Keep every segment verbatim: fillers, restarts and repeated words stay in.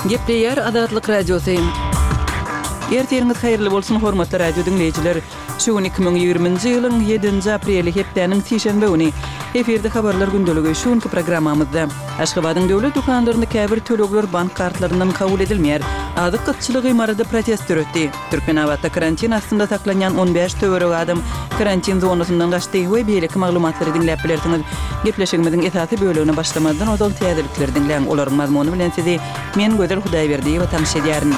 Gepleyer Azatlyk Radiosu. Erteniňiz haýyrly bolsun hormatly radio dinleýijiler. Şu iki bin ýygrymynjy ýylyň ýedinji apreli hepdeniň tişenbe güni eferde habarlar gündeligi şuňky programmamyzda Aşgabatyň döwlet dukanlaryny käbir tölegler bank kartlaryndan kabul edilmeýär. Adyk gıtçylygy marada protest ötdi. Türkmenawatda karantin astynda saklanýan on beş töwerek adam karantin zonasyndan gaçdy we beýleki maglumatlary dinläp bilersiňiz. Gepleşigimiziň esasy bölügine başlamadan ozal täzelikleri dinleň. Olaryň mazmuny bilen sizi men Gödel Hudaýberdiýew tanış edýärin.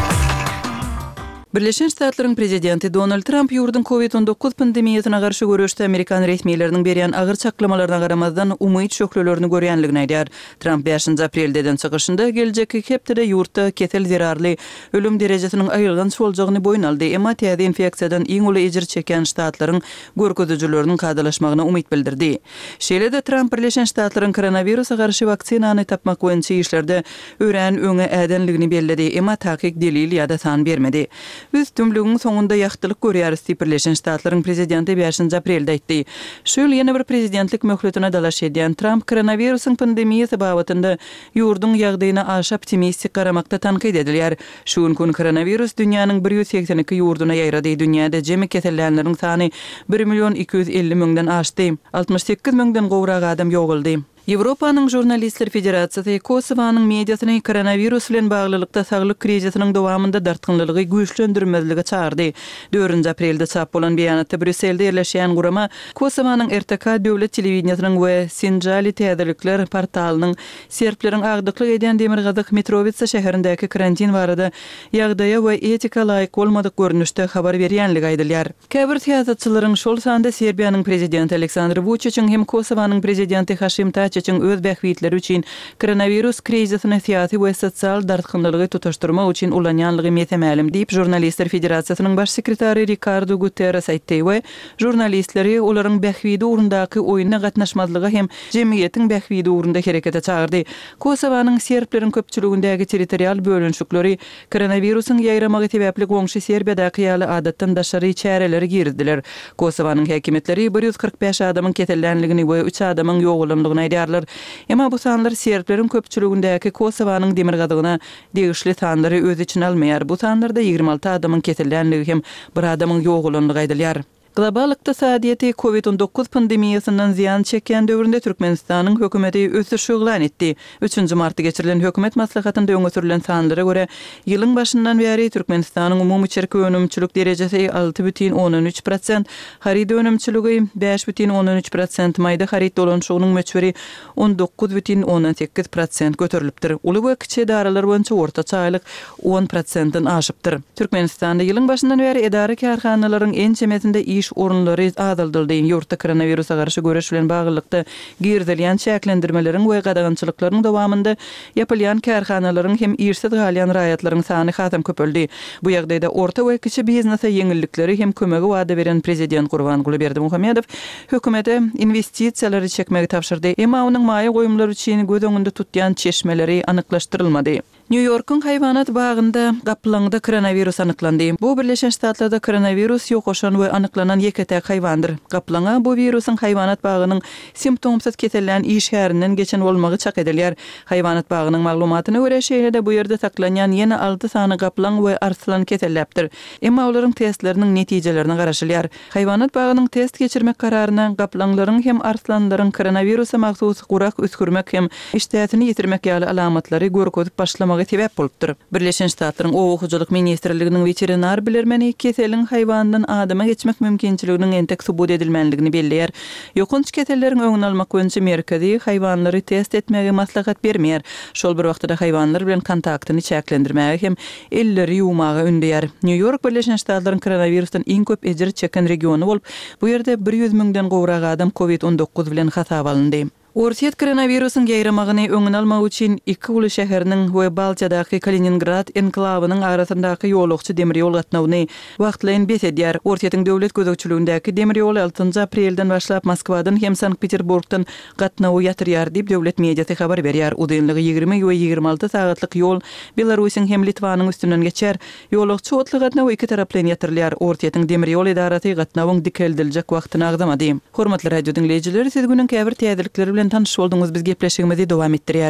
Birleşen Ştatlaryň prezidenti Donald Trump ýurdun covid on dokuz pandemiýasyna garşy görüşde Amerikan resmiýetleriniň berýän agyr çaklamalarına garamazdan umyt şöklelerini görýänligini aýdýar. Trump beşinji aprelden çykyşynda geljeki hepde ýurtda kesel zerarly ölüm derejesiniň aýylgan şoljagyny boyun aldy. Emma täze infeksiýadan iň uly ejir çeken ştatlaryň görkezüjileriniň kadalaşmagyna umyt bildirdi. Şeýle-de Trump Birleşen Ştatlaryň koronawirusa garşy vaksinany tapmak boýunça işlerde ören öňe ädenligini bellädi. Emma takyk delil ýa-da san bermedi. Biz tümlüğün soňunda ýagtylyk görýäris diýip Birleşen Ştatlaryň prezidenti beşinji aprelde aýtdy. Şol ýene bir prezidentlik möhletine dalaş edýän Trump koronawirusyň pandemiýasy babatynda ýurdun ýagdaýyna aşa optimistik garamakda tankyd edilýär. Şu gün koronawirus dünýäniň bir ýüz seksen iki ýurduna ýaýrady. Dünýäde jemi kesellenleriň sany bir milyon iki yüz elli müňden aşdy. altymyş sekiz müňden gowrak adam ýoguldy. Ýewropanyň Jurnalistler Federasiýasy Kosowanyň mediasyny koronawirus bilen baglylykda saglyk krizisiniň dowamında dartgynlygy güýçlendirmezlige çağırdy. dördünji aprelde çap bolan beýanatda Brüsselde ýerleşýän gurama Kosowanyň R T K döwlet telewizionynyň we Sinjali täzelikler portalynyň serpleriň agdyklyk edýän Demirgazyk Mitrovica şäherindäki karantin barada ýagdaýa we etika laýyk bolmadyk görnüşde habar berýänligi aýdylýar. Käbir siýasatçylaryň şol sanda Serbiýanyň prezidenti Aleksandr Vučićiň hem Kosowanyň prezidenti Haşim Taçyň öz bähwitleri üçin koronawirus krizisyny siýasy we sosial dartgynlygy tutaşdyrmak üçin ulanýanlygy metemälim diýip Jurnalistler Federasiýasynyň baş sekretary Ricardo Guterres aýtdy we jurnalistleri olaryň bähwidi urundaky oýuna gatnaşmazlygy hem jemgyýetiň bähwidi urunda herekete çağırdy. Kosowanyň serpleriň köpçüligindägi territorial bölünşikleri koronawirusyň ýaýramagy sebäpli goňşy Serbiýadaky ýaly adatdan daşary çäreleri girdiler. Kosowanyň häkimetleri bir yüz kırk beş adamyň kesellenligini we üç adamyň ýogulanlygyny aýdýarlar. Emma bu sanlar serpleriň köpçüligindäki Kosowanyň Demirgazygyna degişli sanlary öz içine almaýar. Bu sanlarda ýygrimi alty adamyň kesellenligi hem bir adamyň ýogulanlygy aýdylýar. Global iqtisadiýaty covid on dokuz pandemiýasyndan ziýan çeken döwründe Türkmenistanyň hökümeti ösüş öňlen etdi. üçünji martda geçirilen hökümet maslahatynda öňe sürülen sanlara görä ýylyň başyndan bäri Türkmenistanyň umumy çerki önümçilik derejesi altı бүтін ondan üç prosent, harid önümçiligi beş бүтін ondan üç prosent, maýda harid dolanşygynyň möçberi on dokuz бүтін ondan sekiz prosent göterilipdir. Uly we kiçi daralar boýunça ortaça aýlyk on prosentden aşypdyr. Türkmenistanda ýylyň başyndan bäri edara karhanalaryň en çemesinde iş orunlary azaldyldy. Ýurtda koronawirusa garşy göreş bilen baglanykda girdilýän çäklendirmelerin we gadagançylyklaryň dowamında ýapylýan karhanalaryň hem irsiz galýan raýatlaryň sany hasam köpeldi. Bu ýagdaýda orta we kiçi biznesa ýeňillikleri hem kömegi wada beren prezident Gurbanguly Berdimuhammedow hökümete investisiýalary çekmegi tapşyrdy. Emma onuň maýa goýumlary üçin göz öňünde tutýan çeşmeleri anyklaşdyrylmady. New York'un hayvanat bağında gaplangda koronawirus anyklandy. Bu Birleşen Ştatlarda koronawirus ýokoşan we anyklanan ýeketäk hayvandyr. Gaplanga bu virusyň hayvanat bağynyň simptomsuz kesellän iş härinden geçen bolmagy çak edilýär. Hayvanat bağynyň maglumatyna görä şeýle-de bu ýerde saklanýan ýene alty sany gaplang we arslan keselläpdir. Emma olaryň testleriniň netijelerini garaşylýar. Hayvanat bağynyň test geçirmek kararyna gaplanglaryň hem arslanlaryň koronawirusa magsus gurak üskürmek hem iştäsini ýitirmek ýaly alamatlary görkezip başlamagy sebäp bolupdyr. Birleşen Ştatlaryň Owakyjylyk ministrliginiň veterinar bilermeni keseliň haywandan adama geçmek mümkinçiliginiň entek subut edilmenligini belleýär. Ýokunç keselleriň öňüni almak boýunça merkezi haywanlary test etmege maslahat bermeýär. Şol bir wagtda haywanlar bilen kontaktyny çäklendirmäge hem elleri ýuwmagy ündäýär. New York Birleşen Ştatlaryň koronavirusdan iň köp ejir çeken regiony bolup, bu ýerde bir yüz müňden gowrak adam covid on dokuz bilen hasap alındy. Orsiýet koronawirusyň ýaýramagyny öňüne almak üçin iki uly şäheriniň we Baltiýadaky Kaliningrad enklawynyň arasyndaky ýolukçy demir ýol gatnawyny wagtlaýyn besedýär. Orsiýetiň döwlet gözegçiligindäki demir ýol altynji aprelden başlap Moskwadan hem Sankt-Peterburgdan gatnawy ýatyrýar diýip döwlet mediasy habar berýär. Udynlygy ýygrimi we ýygrimi alty sagatlyk ýol Belarusyň hem Litvanyň üstünden geçer. Ýolukçy otly gatnawy iki taraplan ýatyrylýar. Orsiýetiň demir ýol idarasy gatnawyň dikeldiriljek wagtyny agdamady. Hormatly radio dinleýijiler, siz günüň käbir täzelikleri bilen tanış boldunuz. Biz gepleşigimizi dowam etdirýär.